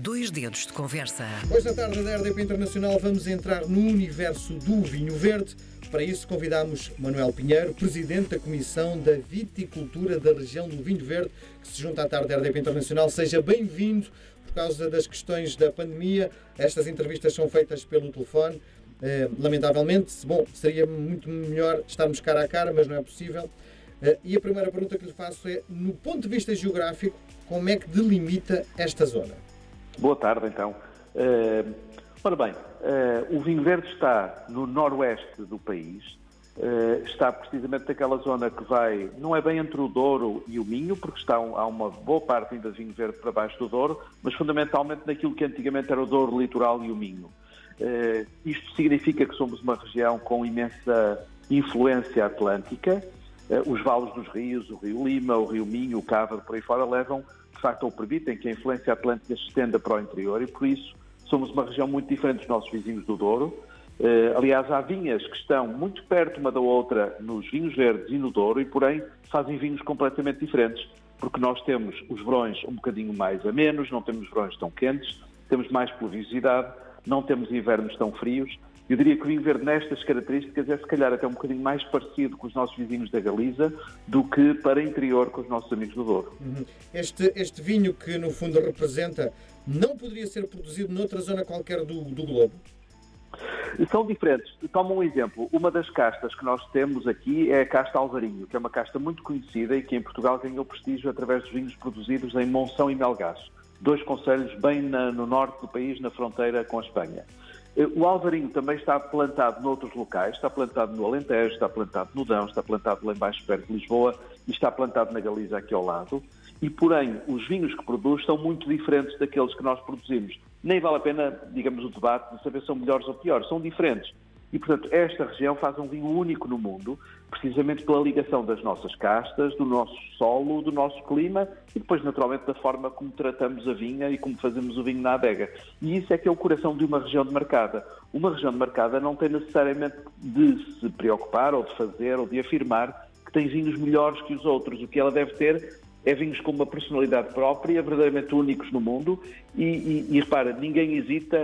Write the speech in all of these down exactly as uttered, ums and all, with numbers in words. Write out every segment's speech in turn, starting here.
Dois dedos de conversa. Hoje na tarde da R D P Internacional vamos entrar no universo do vinho verde. Para isso convidamos Manuel Pinheiro, Presidente da Comissão da Viticultura da região do Vinho Verde, que se junta à tarde da R D P Internacional. Seja bem-vindo. Por causa das questões da pandemia, estas entrevistas são feitas pelo telefone. Eh, lamentavelmente, bom, seria muito melhor estarmos cara a cara, mas não é possível. Eh, e a primeira pergunta que lhe faço é, no ponto de vista geográfico, como é que delimita esta zona? Boa tarde, então. Uh, ora bem, uh, o vinho verde está no noroeste do país, uh, está precisamente naquela zona que vai, não é bem entre o Douro e o Minho, porque está um, há uma boa parte ainda de vinho verde para baixo do Douro, mas fundamentalmente naquilo que antigamente era o Douro Litoral e o Minho. Uh, isto significa que somos uma região com imensa influência atlântica. Uh, os vales dos rios, o Rio Lima, o Rio Minho, o Cávaro, por aí fora, levam de facto ou permitem que a influência atlântica se estenda para o interior e, por isso, somos uma região muito diferente dos nossos vizinhos do Douro. Uh, aliás, há vinhas que estão muito perto uma da outra nos vinhos verdes e no Douro e, porém, fazem vinhos completamente diferentes, porque nós temos os verões um bocadinho mais amenos, não temos verões tão quentes, temos mais pluviosidade, não temos invernos tão frios. Eu diria que o vinho verde nestas características é se calhar até um bocadinho mais parecido com os nossos vizinhos da Galiza do que para interior com os nossos amigos do Douro. Este, este vinho que no fundo representa não poderia ser produzido noutra zona qualquer do, do globo? São diferentes. Toma um exemplo. Uma das castas que nós temos aqui é a casta Alvarinho, que é uma casta muito conhecida e que em Portugal ganhou prestígio através dos vinhos produzidos em Monção e Melgás, dois concelhos bem na, no norte do país, na fronteira com a Espanha. O Alvarinho também está plantado noutros locais, está plantado no Alentejo, está plantado no Dão, está plantado lá embaixo perto de Lisboa e está plantado na Galiza aqui ao lado. E, porém, os vinhos que produz são muito diferentes daqueles que nós produzimos. Nem vale a pena, digamos, o debate de saber se são melhores ou piores, são diferentes. E, portanto, esta região faz um vinho único no mundo, precisamente pela ligação das nossas castas, do nosso solo, do nosso clima e depois, naturalmente, da forma como tratamos a vinha e como fazemos o vinho na adega. E isso é que é o coração de uma região demarcada. Uma região demarcada não tem necessariamente de se preocupar ou de fazer ou de afirmar que tem vinhos melhores que os outros. O que ela deve ter é vinhos com uma personalidade própria, verdadeiramente únicos no mundo e, e, e repara, ninguém hesita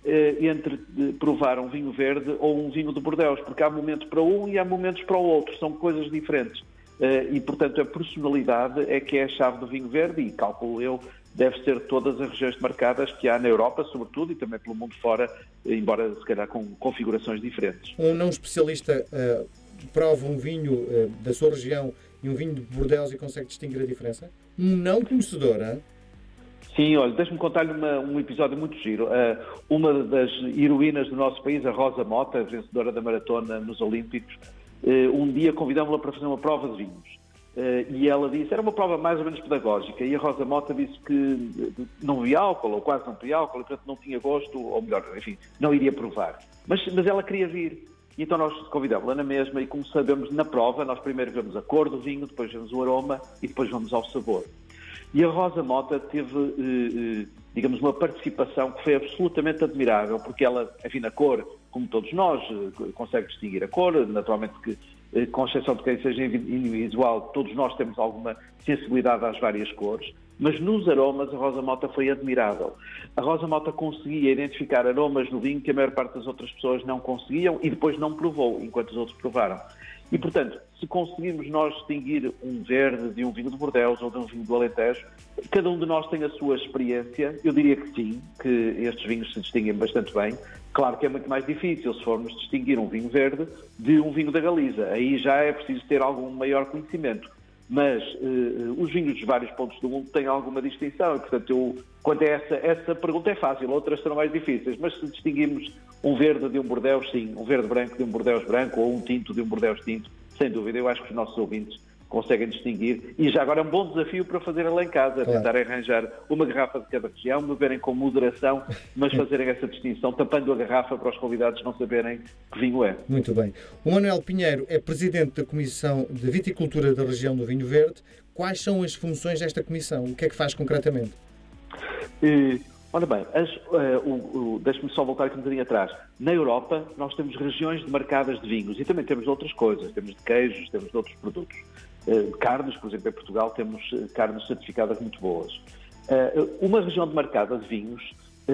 entre provar um vinho verde ou um vinho de Bordeaux, porque há momentos para um e há momentos para o outro, são coisas diferentes. E, portanto, a personalidade é que é a chave do vinho verde e, calculo eu, deve ser todas as regiões demarcadas que há na Europa, sobretudo, e também pelo mundo fora, embora se calhar com configurações diferentes. Um não especialista uh, prova um vinho uh, da sua região e um vinho de Bordeaux e consegue distinguir a diferença? Um não conhecedor, hein? Sim, olha, deixe-me contar-lhe uma, um episódio muito giro. Uh, uma das heroínas do nosso país, a Rosa Mota, vencedora da maratona nos Olímpicos, uh, um dia convidámos-la para fazer uma prova de vinhos. Uh, e ela disse, era uma prova mais ou menos pedagógica, e a Rosa Mota disse que não via álcool, ou quase não via álcool, e portanto não tinha gosto, ou melhor, enfim, não iria provar. Mas, mas ela queria vir. E então nós convidámos-la na mesma, e como sabemos na prova, nós primeiro vemos a cor do vinho, depois vemos o aroma, e depois vamos ao sabor. E a Rosa Mota teve, eh, digamos, uma participação que foi absolutamente admirável, porque ela, enfim, na cor, como todos nós, eh, consegue distinguir a cor, naturalmente que, eh, com exceção de quem seja individual, todos nós temos alguma sensibilidade às várias cores, mas nos aromas a Rosa Mota foi admirável. A Rosa Mota conseguia identificar aromas no vinho que a maior parte das outras pessoas não conseguiam e depois não provou, enquanto os outros provaram. E, portanto, se conseguirmos nós distinguir um verde de um vinho de Bordeaux ou de um vinho do Alentejo, cada um de nós tem a sua experiência. Eu diria que sim, que estes vinhos se distinguem bastante bem. Claro que é muito mais difícil se formos distinguir um vinho verde de um vinho da Galiza. Aí já é preciso ter algum maior conhecimento. Mas uh, os vinhos dos vários pontos do mundo têm alguma distinção e, portanto, eu, quanto a essa, essa pergunta é fácil, outras serão mais difíceis, mas se distinguirmos um verde de um Bordeaux, sim, um verde branco de um Bordeaux branco ou um tinto de um Bordeaux tinto, sem dúvida, eu acho que os nossos ouvintes conseguem distinguir e já agora é um bom desafio para fazerem lá em casa, claro. Tentar arranjar uma garrafa de cada região, beberem com moderação, mas fazerem essa distinção, tapando a garrafa para os convidados não saberem que vinho é. Muito bem. O Manuel Pinheiro é Presidente da Comissão de Viticultura da região do Vinho Verde. Quais são as funções desta comissão? O que é que faz concretamente? E, ora bem, as, uh, o, o, deixe-me só voltar aqui um bocadinho atrás. Na Europa nós temos regiões demarcadas de vinhos e também temos outras coisas, temos de queijos, temos de outros produtos. Uh, carnes, por exemplo, em Portugal temos uh, carnes certificadas muito boas. Uma região demarcada de vinhos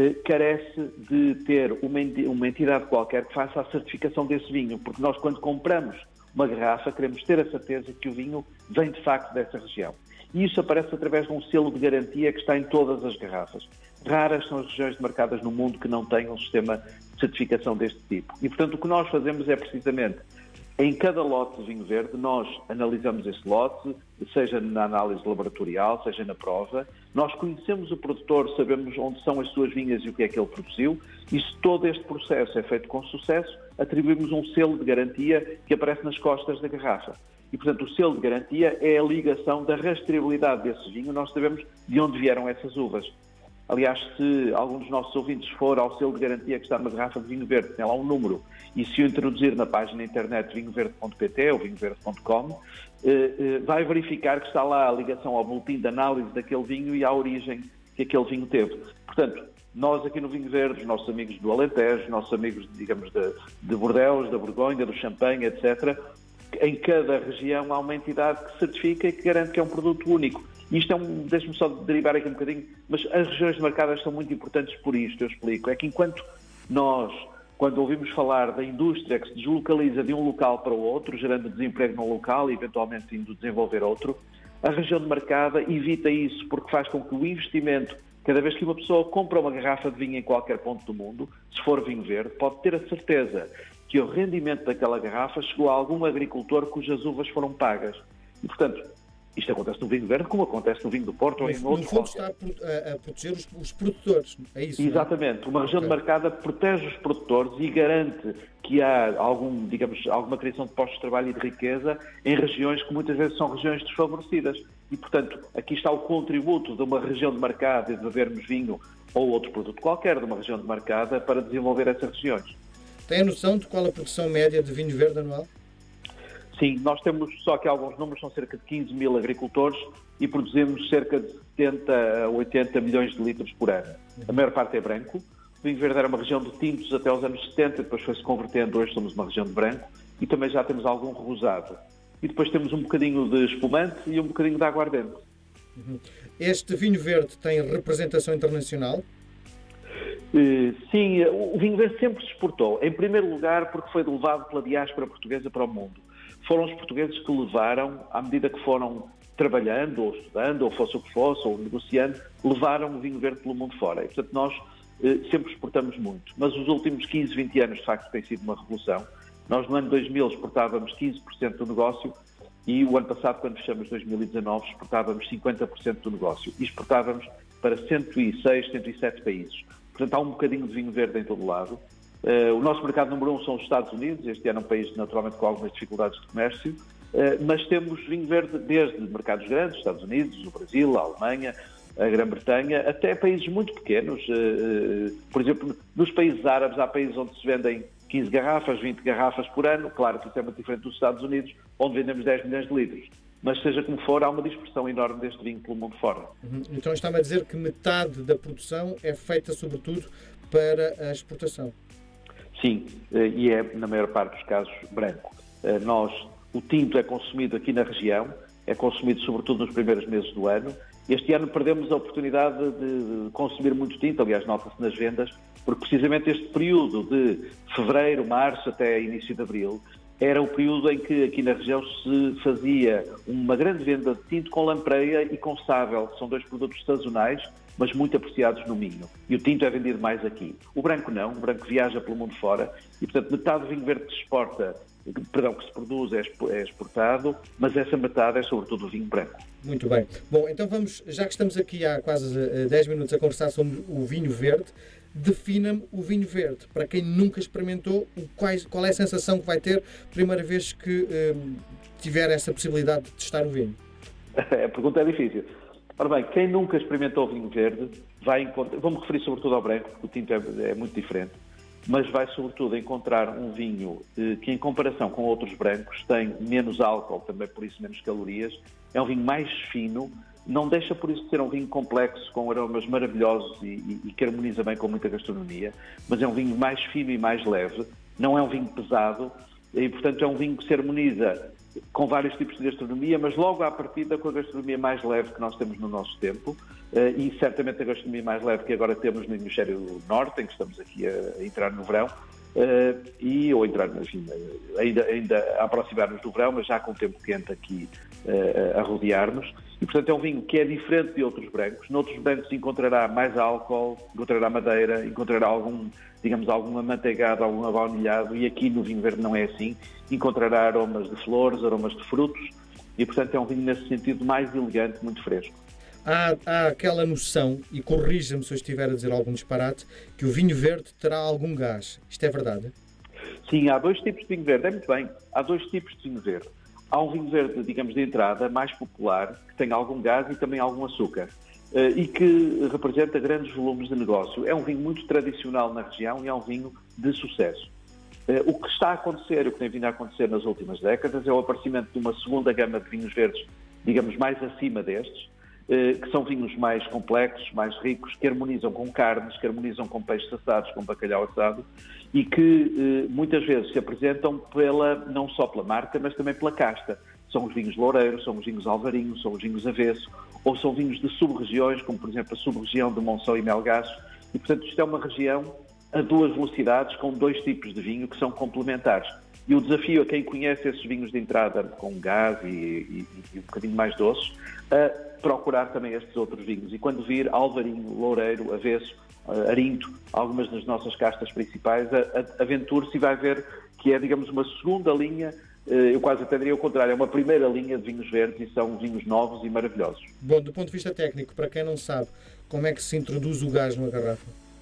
carece de ter uma entidade qualquer que faça a certificação desse vinho, porque nós, quando compramos uma garrafa, queremos ter a certeza que o vinho vem de facto dessa região. E isso aparece através de um selo de garantia que está em todas as garrafas. Raras são as regiões demarcadas no mundo que não têm um sistema de certificação deste tipo. E, portanto, o que nós fazemos é precisamente, em cada lote de vinho verde, nós analisamos esse lote, seja na análise laboratorial, seja na prova. Nós conhecemos o produtor, sabemos onde são as suas vinhas e o que é que ele produziu. E se todo este processo é feito com sucesso, atribuímos um selo de garantia que aparece nas costas da garrafa. E, portanto, o selo de garantia é a ligação da rastreabilidade desse vinho. Nós sabemos de onde vieram essas uvas. Aliás, se algum dos nossos ouvintes for ao selo de garantia que está numa garrafa de vinho verde, tem lá um número, e se o introduzir na página internet vinho verde ponto pt ou vinho verde ponto com, eh, eh, vai verificar que está lá a ligação ao boletim de análise daquele vinho e à origem que aquele vinho teve. Portanto, nós aqui no Vinho Verde, os nossos amigos do Alentejo, os nossos amigos, digamos, de, de Bordeaux, da Borgonha, do Champagne, etcétera, em cada região há uma entidade que certifica e que garante que é um produto único. Isto é um, deixe-me só derivar aqui um bocadinho, mas as regiões demarcadas são muito importantes por isto, eu explico. É que enquanto nós, quando ouvimos falar da indústria que se deslocaliza de um local para o outro, gerando desemprego num local e eventualmente indo desenvolver outro, a região demarcada evita isso, porque faz com que o investimento, cada vez que uma pessoa compra uma garrafa de vinho em qualquer ponto do mundo, se for vinho verde, pode ter a certeza que o rendimento daquela garrafa chegou a algum agricultor cujas uvas foram pagas. E, portanto, isto acontece no vinho verde como acontece no vinho do Porto ou em outro. No fundo está a, a proteger os, os produtores, é isso? Exatamente. Uma região okay. demarcada protege os produtores e garante que há algum, digamos, alguma criação de postos de trabalho e de riqueza em regiões que muitas vezes são regiões desfavorecidas. E, portanto, aqui está o contributo de uma região demarcada e de bebermos vinho ou outro produto qualquer de uma região demarcada para desenvolver essas regiões. Tem a noção de qual a produção média de vinho verde anual? Sim, nós temos só que alguns números, são cerca de quinze mil agricultores e produzimos cerca de setenta a oitenta milhões de litros por ano. A maior parte é branco. O Vinho Verde era uma região de tintos até os anos setenta, depois foi-se convertendo, hoje somos uma região de branco e também já temos algum rosado. E depois temos um bocadinho de espumante e um bocadinho de aguardente. Este vinho verde tem representação internacional? Uh, sim, o vinho verde sempre se exportou. Em primeiro lugar, porque foi levado pela diáspora portuguesa para o mundo. Foram os portugueses que levaram, à medida que foram trabalhando, ou estudando, ou fosse o que fosse, ou negociando, levaram o vinho verde pelo mundo fora. E, portanto, nós uh, sempre exportamos muito. Mas os últimos quinze, vinte anos, de facto, tem sido uma revolução. Nós, no ano dois mil, exportávamos quinze por cento do negócio e o ano passado, quando fechamos dois mil e dezanove, exportávamos cinquenta por cento do negócio. E exportávamos para cento e seis, cento e sete países. Portanto, há um bocadinho de vinho verde em todo o lado. Uh, o nosso mercado número um são os Estados Unidos. Este ano é um país, naturalmente, com algumas dificuldades de comércio. Uh, mas temos vinho verde desde mercados grandes, Estados Unidos, o Brasil, a Alemanha, a Grã-Bretanha, até países muito pequenos. Uh, uh, por exemplo, nos países árabes, há países onde se vendem quinze garrafas, vinte garrafas por ano. Claro que isso é muito diferente dos Estados Unidos, onde vendemos dez milhões de litros. Mas, seja como for, há uma dispersão enorme deste vinho pelo mundo fora. Uhum. Então está-me a dizer que metade da produção é feita, sobretudo, para a exportação? Sim, e é, na maior parte dos casos, branco. Nós, o tinto é consumido aqui na região, é consumido sobretudo nos primeiros meses do ano. Este ano perdemos a oportunidade de consumir muito tinto, aliás, nota-se nas vendas, porque precisamente este período de fevereiro, março até início de abril era o período em que aqui na região se fazia uma grande venda de tinto com lampreia e com sável, que são dois produtos sazonais, mas muito apreciados no Minho. E o tinto é vendido mais aqui. O branco não, o branco viaja pelo mundo fora e, portanto, metade do vinho verde que se exporta, perdão, que se produz é exportado, mas essa metade é sobretudo o vinho branco. Muito bem. Bom, então vamos, já que estamos aqui há quase dez minutos a conversar sobre o vinho verde, defina-me o vinho verde. Para quem nunca experimentou, qual é a sensação que vai ter a primeira vez que hum, tiver essa possibilidade de testar o vinho? A pergunta é difícil. Ora bem, quem nunca experimentou o vinho verde vai encontrar, vou-me referir sobretudo ao branco, porque o tinto é, é muito diferente, mas vai sobretudo encontrar um vinho eh, que, em comparação com outros brancos, tem menos álcool, também por isso menos calorias, é um vinho mais fino, não deixa por isso de ser um vinho complexo, com aromas maravilhosos e, e, e que harmoniza bem com muita gastronomia, mas é um vinho mais fino e mais leve, não é um vinho pesado, e portanto é um vinho que se harmoniza com vários tipos de gastronomia, mas logo à partida com a gastronomia mais leve que nós temos no nosso tempo, e certamente a gastronomia mais leve que agora temos no hemisfério norte, em que estamos aqui a entrar no verão, e ou entrar, enfim, ainda, ainda a aproximar-nos do verão, mas já com o tempo quente aqui a rodear-nos. E, portanto, é um vinho que é diferente de outros brancos. Noutros brancos encontrará mais álcool, encontrará madeira, encontrará algum, digamos, algum amanteigado, algum abaunilhado, e aqui no vinho verde não é assim. Encontrará aromas de flores, aromas de frutos, e, portanto, é um vinho nesse sentido mais elegante, muito fresco. Há, há aquela noção, e corrija-me se eu estiver a dizer algum disparate, que o vinho verde terá algum gás. Isto é verdade? Sim, há dois tipos de vinho verde. É muito bem. Há dois tipos de vinho verde. Há um vinho verde, digamos, de entrada, mais popular, que tem algum gás e também algum açúcar, e que representa grandes volumes de negócio. É um vinho muito tradicional na região e é um vinho de sucesso. O que está a acontecer, o que tem vindo a acontecer nas últimas décadas, é o aparecimento de uma segunda gama de vinhos verdes, digamos, mais acima destes, que são vinhos mais complexos, mais ricos, que harmonizam com carnes, que harmonizam com peixes assados, com bacalhau assado, e que muitas vezes se apresentam pela, não só pela marca, mas também pela casta. São os vinhos loureiros, são os vinhos alvarinhos, são os vinhos avesso, ou são vinhos de sub-regiões, como por exemplo a sub-região de Monção e Melgaço, e portanto isto é uma região a duas velocidades, com dois tipos de vinho que são complementares. E o desafio a quem conhece esses vinhos de entrada com gás e, e, e um bocadinho mais doces, a procurar também estes outros vinhos. E quando vir alvarinho, loureiro, avesso, arinto, algumas das nossas castas principais, aventure-se e vai ver que é, digamos, uma segunda linha, eu quase até diria o contrário, é uma primeira linha de vinhos verdes e são vinhos novos e maravilhosos. Bom, do ponto de vista técnico, para quem não sabe, como é que se introduz o gás numa garrafa?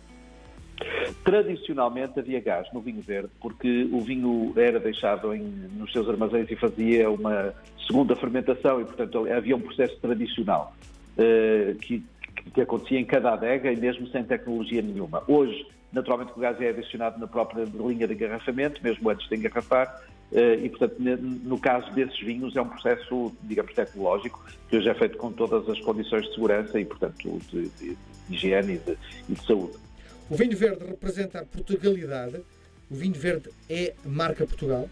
Tradicionalmente havia gás no vinho verde, porque o vinho era deixado em, nos seus armazéns e fazia uma segunda fermentação e, portanto, havia um processo tradicional uh, que, que acontecia em cada adega e mesmo sem tecnologia nenhuma. Hoje, naturalmente, o gás é adicionado na própria linha de engarrafamento, mesmo antes de engarrafar, uh, e, portanto, no caso desses vinhos é um processo, digamos, tecnológico, que hoje é feito com todas as condições de segurança e, portanto, de, de, de higiene e de, e de saúde. O vinho verde representa a Portugalidade. O vinho verde é marca Portugal?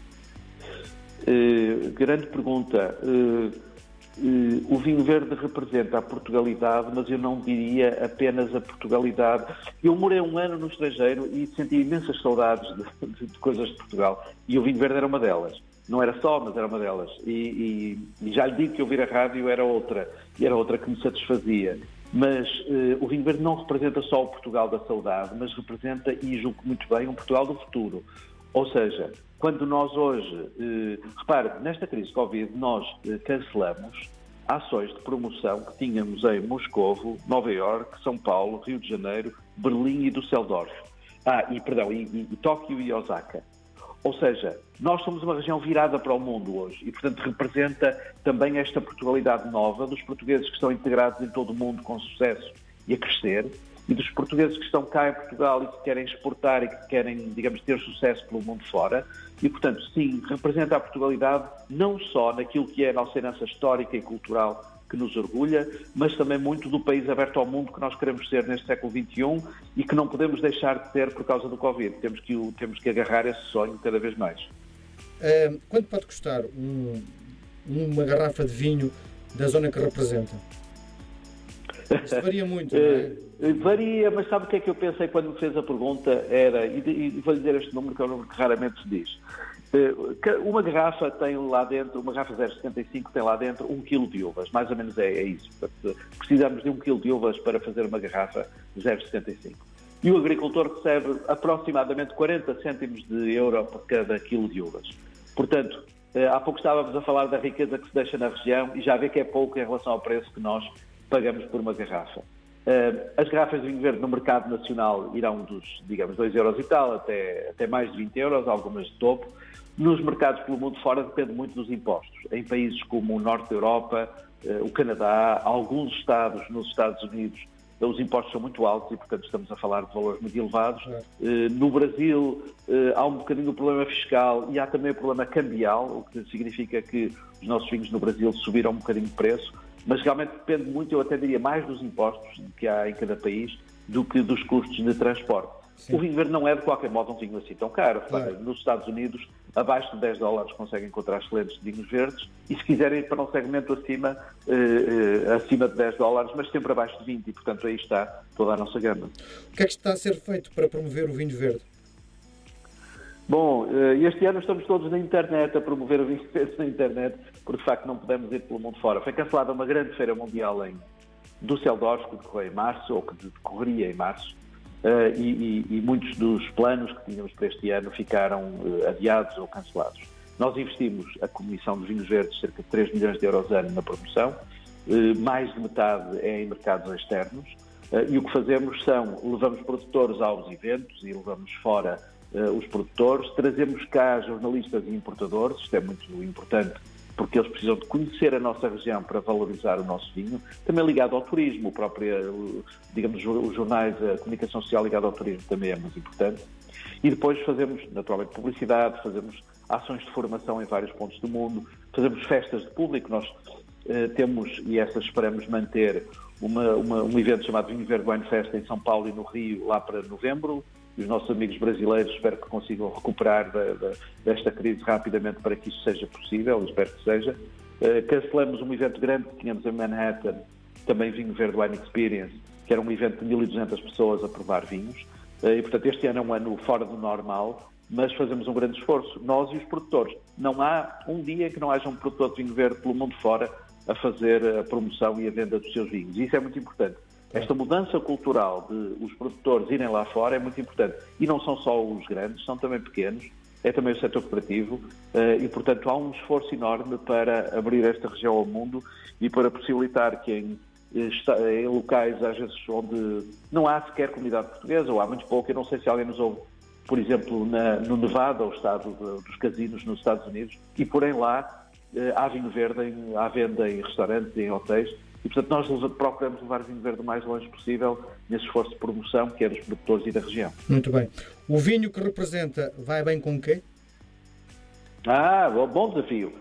Uh, grande pergunta. Uh, uh, o vinho verde representa a Portugalidade, mas eu não diria apenas a Portugalidade. Eu morei um ano no estrangeiro e senti imensas saudades de, de, de coisas de Portugal. E o vinho verde era uma delas. Não era só, mas era uma delas. E, e, e já lhe digo que ouvir a rádio era outra. E era outra que me satisfazia. Mas uh, o vinho verde não representa só o Portugal da saudade, mas representa, e julgo muito bem, um Portugal do futuro. Ou seja, quando nós hoje, uh, repare, nesta crise Covid, nós uh, cancelamos ações de promoção que tínhamos em Moscovo, Nova Iorque, São Paulo, Rio de Janeiro, Berlim e Düsseldorf. Ah, e perdão, e, e, e Tóquio e Osaka. Ou seja, nós somos uma região virada para o mundo hoje e, portanto, representa também esta Portugalidade nova dos portugueses que estão integrados em todo o mundo com sucesso e a crescer e dos portugueses que estão cá em Portugal e que querem exportar e que querem, digamos, ter sucesso pelo mundo fora. E, portanto, sim, representa a Portugalidade não só naquilo que é a nossa herança histórica e cultural que nos orgulha, mas também muito do país aberto ao mundo que nós queremos ser neste século vinte e um e que não podemos deixar de ter por causa do Covid. Temos que, temos que agarrar esse sonho cada vez mais. Uh, quanto pode custar um, uma garrafa de vinho da zona que representa? Isto varia muito, não é? Uh, varia, mas sabe o que é que eu pensei quando me fez a pergunta? Era, e, e vou-lhe dizer este número, que é um número que raramente se diz. Uma garrafa tem lá dentro, uma garrafa zero vírgula setenta e cinco tem lá dentro um quilo de uvas, mais ou menos é, é isso. Portanto, precisamos de um quilo de uvas para fazer uma garrafa zero vírgula setenta e cinco. E o agricultor recebe aproximadamente quarenta cêntimos de euro por cada quilo de uvas. Portanto, há pouco estávamos a falar da riqueza que se deixa na região e já vê que é pouco em relação ao preço que nós pagamos por uma garrafa. As garrafas de vinho verde no mercado nacional irão dos, digamos, dois euros e tal, até, até mais de vinte euros, algumas de topo. Nos mercados pelo mundo fora depende muito dos impostos. Em países como o norte da Europa, o Canadá, alguns estados nos Estados Unidos, os impostos são muito altos e, portanto, estamos a falar de valores muito elevados. É. No Brasil há um bocadinho o problema fiscal e há também o problema cambial, o que significa que os nossos vinhos no Brasil subiram um bocadinho de preço, mas realmente depende muito, eu até diria, mais dos impostos que há em cada país do que dos custos de transporte. Sim. O vinho verde não é, de qualquer modo, um vinho assim tão caro. Claro. Nos Estados Unidos, abaixo de dez dólares conseguem encontrar excelentes vinhos verdes e, se quiserem ir para um segmento acima, eh, eh, acima de dez dólares, mas sempre abaixo de vinte, e, portanto, aí está toda a nossa gama. O que é que está a ser feito para promover o vinho verde? Bom, este ano estamos todos na internet a promover o vinho verde na internet, porque de facto não podemos ir pelo mundo fora. Foi cancelada uma grande feira mundial em Düsseldorf, que decorreu em março, ou que decorreria em março, e, e, e muitos dos planos que tínhamos para este ano ficaram adiados ou cancelados. Nós investimos, a Comissão dos Vinhos Verdes, cerca de três milhões de euros ano na promoção, mais de metade é em mercados externos, e o que fazemos são, levamos produtores aos eventos e levamos fora Uh, os produtores, trazemos cá jornalistas e importadores, isto é muito importante porque eles precisam de conhecer a nossa região para valorizar o nosso vinho, também ligado ao turismo, o próprio, digamos, os jornais, a comunicação social ligada ao turismo também é muito importante. E depois fazemos, naturalmente, publicidade, fazemos ações de formação em vários pontos do mundo, fazemos festas de público, nós uh, temos, e essas esperamos manter, uma, uma, um evento chamado Vinho Verde Wine Fest em São Paulo e no Rio, lá para novembro. E os nossos amigos brasileiros espero que consigam recuperar da, da, desta crise rapidamente para que isso seja possível, espero que seja. Uh, cancelamos um evento grande que tínhamos em Manhattan, também Vinho Verde Wine Experience, que era um evento de mil e duzentas pessoas a provar vinhos. Uh, e, portanto, este ano é um ano fora do normal, mas fazemos um grande esforço, nós e os produtores. Não há um dia que não haja um produtor de vinho verde pelo mundo fora a fazer a promoção e a venda dos seus vinhos. E isso é muito importante. Esta mudança cultural de os produtores irem lá fora é muito importante. E não são só os grandes, são também pequenos, é também o setor cooperativo e, portanto, há um esforço enorme para abrir esta região ao mundo e para possibilitar que em, em locais, às vezes, onde não há sequer comunidade portuguesa, ou há muito pouco, eu não sei se alguém nos ouve, por exemplo, na, no Nevada, o estado de, dos casinos nos Estados Unidos, e porém lá há vinho verde em, à venda em restaurantes e em hotéis. E, portanto, nós procuramos levar o vinho verde o mais longe possível nesse esforço de promoção que é dos produtores e da região. Muito bem. O vinho que representa vai bem com o quê? Ah, bom desafio.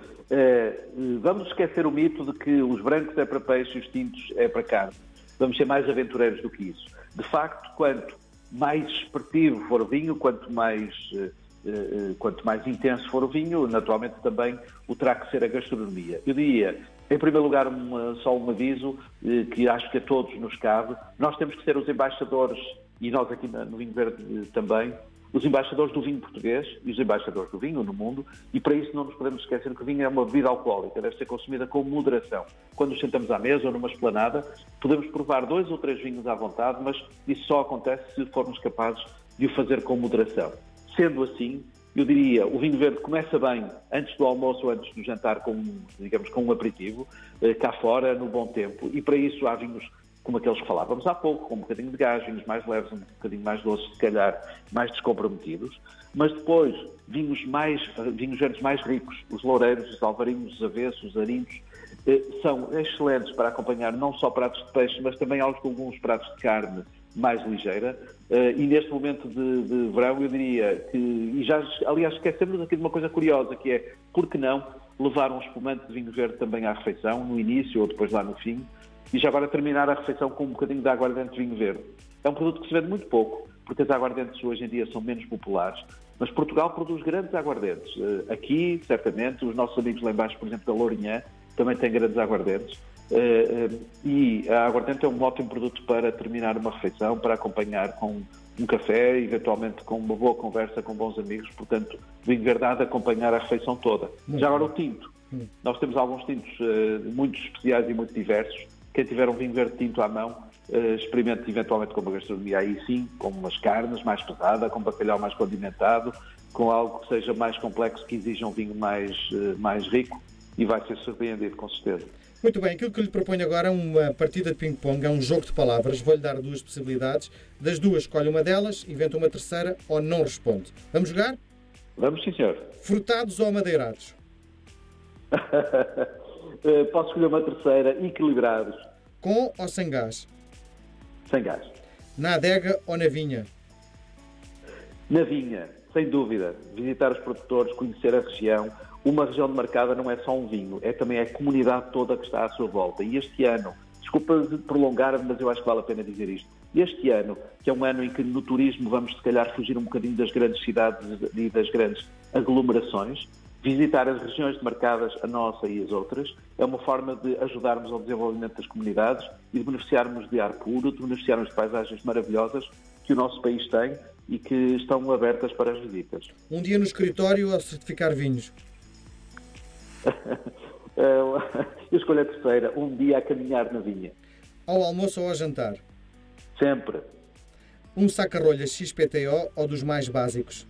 Uh, vamos esquecer o mito de que os brancos é para peixe e os tintos é para carne. Vamos ser mais aventureiros do que isso. De facto, quanto mais expressivo for o vinho, quanto mais, uh, uh, quanto mais intenso for o vinho, naturalmente também o terá que ser a gastronomia. Eu diria... Em primeiro lugar, uma, só um aviso eh, que acho que a todos nos cabe. Nós temos que ser os embaixadores, e nós aqui no Vinho Verde eh, também, os embaixadores do vinho português e os embaixadores do vinho no mundo, e para isso não nos podemos esquecer que o vinho é uma bebida alcoólica, deve ser consumida com moderação. Quando nos sentamos à mesa ou numa esplanada, podemos provar dois ou três vinhos à vontade, mas isso só acontece se formos capazes de o fazer com moderação. Sendo assim, eu diria, o vinho verde começa bem antes do almoço ou antes do jantar, com, digamos, com um aperitivo, cá fora, no bom tempo. E para isso há vinhos como aqueles que falávamos há pouco, com um bocadinho de gás, vinhos mais leves, um bocadinho mais doces, se calhar mais descomprometidos. Mas depois, vinhos mais, vinhos verdes mais ricos, os loureiros, os alvarinhos, os avessos, os arinhos, são excelentes para acompanhar não só pratos de peixe, mas também alguns pratos de carne mais ligeira, uh, e neste momento de, de verão eu diria que, e já, aliás, esquecemos aqui de uma coisa curiosa, que é, por que não levar um espumante de vinho verde também à refeição, no início ou depois lá no fim, e já agora terminar a refeição com um bocadinho de aguardente de vinho verde. É um produto que se vende muito pouco, porque as aguardentes hoje em dia são menos populares, mas Portugal produz grandes aguardentes. Uh, aqui, certamente, os nossos amigos lá embaixo, por exemplo, da Lourinhã, também têm grandes aguardentes. Uh, uh, e a aguardente é um ótimo produto para terminar uma refeição, para acompanhar com um café, eventualmente com uma boa conversa com bons amigos, portanto, vinho verde há de acompanhar a refeição toda. Muito Já agora o tinto. Hum. Nós temos alguns tintos uh, muito especiais e muito diversos. Quem tiver um vinho verde tinto à mão, uh, experimente eventualmente com uma gastronomia aí sim, com umas carnes mais pesada, com bacalhau mais condimentado, com algo que seja mais complexo, que exija um vinho mais, uh, mais rico, e vai ser surpreendido, com certeza. Muito bem, aquilo que eu lhe proponho agora é uma partida de ping-pong, é um jogo de palavras. Vou-lhe dar duas possibilidades. Das duas, escolhe uma delas, inventa uma terceira ou não responde. Vamos jogar? Vamos, sim, senhor. Frutados ou amadeirados? Posso escolher uma terceira. Equilibrados. Com ou sem gás? Sem gás. Na adega ou na vinha? Na vinha, sem dúvida. Visitar os produtores, conhecer a região. Uma região demarcada não é só um vinho, é também a comunidade toda que está à sua volta. E este ano, desculpa prolongar, mas eu acho que vale a pena dizer isto, Este ano, que é um ano em que no turismo vamos se calhar fugir um bocadinho das grandes cidades e das grandes aglomerações, visitar as regiões demarcadas, a nossa e as outras, é uma forma de ajudarmos ao desenvolvimento das comunidades e de beneficiarmos de ar puro, de beneficiarmos de paisagens maravilhosas que o nosso país tem e que estão abertas para as visitas. Um dia no escritório a certificar vinhos. Eu escolho a terceira, um dia a caminhar na vinha. Ao almoço ou ao jantar? Sempre. Um saca-rolhas X P T O ou dos mais básicos?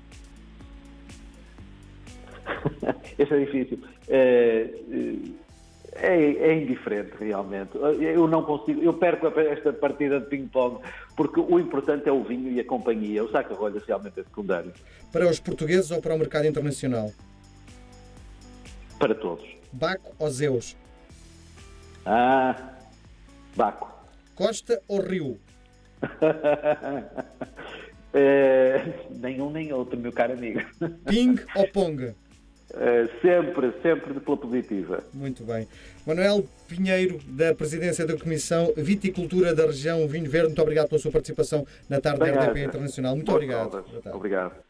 Esse é difícil. É, é, é indiferente, realmente. Eu não consigo, eu perco esta partida de ping-pong porque o importante é o vinho e a companhia. O saca-rolhas realmente é secundário. Para os portugueses ou para o mercado internacional? Para todos. Baco ou Zeus? Ah, Baco. Costa ou Rio? É, nenhum nem outro, meu caro amigo. Ping ou Ponga? É, sempre, sempre pela positiva. Muito bem. Manuel Pinheiro, da Presidência da Comissão Viticultura da Região Vinho Verde, muito obrigado pela sua participação na tarde da R D P Internacional. Muito obrigado. Obrigado.